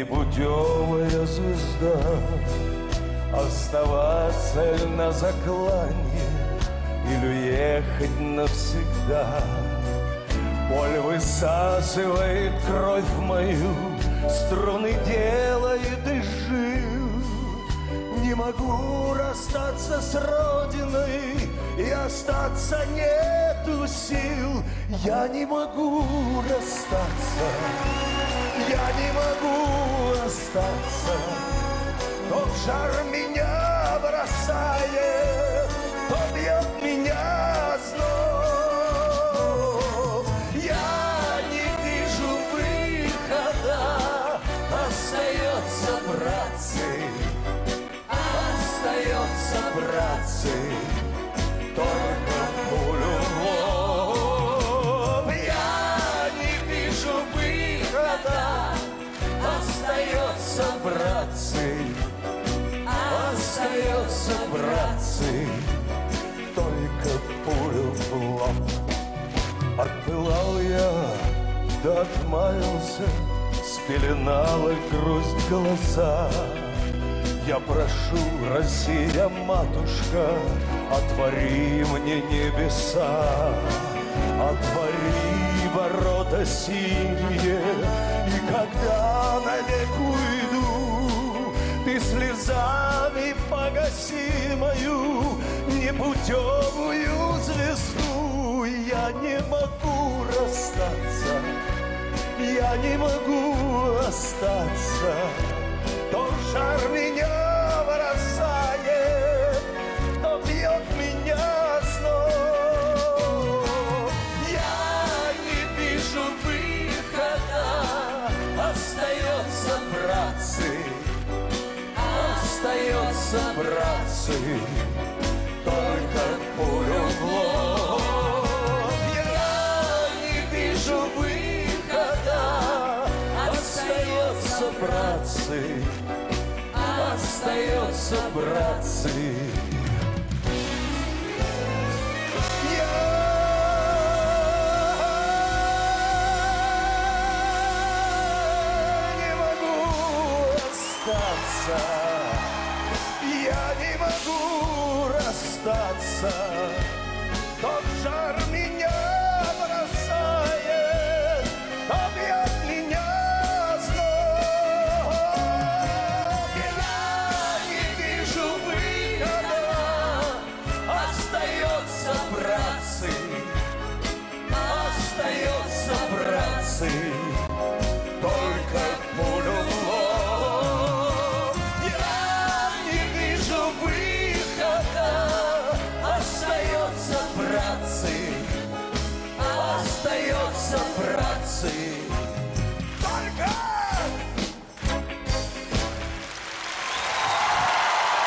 непутевая звезда, оставаться на закланье или уехать навсегда. Боль высасывает кровь мою, струны делает из жил. Не могу расстаться с родиной, и остаться нету сил. Я не могу расстаться, я не могу остаться. Тот жар меня бросает, то бьет меня зноб. Я не вижу выхода, остается, братцы, остается, братцы, только пулю в лоб. Я не вижу выхода, остается, братцы, остается, братцы, только пулю в лоб. Отпылал я, да отмаялся, спеленала грусть глаза. Я прошу, Россия, матушка, отвори мне небеса, отвори ворота синие, и когда навек уйду, ты слезами погаси мою непутевую звезду. Я не могу расстаться, я не могу остаться. То жар меня бросает, то бьет меня зноб. Я не вижу выхода, остается, братцы, остается, братцы, только пулю в лоб. Я не вижу выхода, остается, братцы, остается, братцы. Я не могу остаться, я не могу расстаться. Тот жар меня бросает, то бьет меня зноб. Я не вижу выхода, остается, братцы, остается, братцы, только пулю в лоб. Я не вижу выхода, остается, братцы, остается, братцы.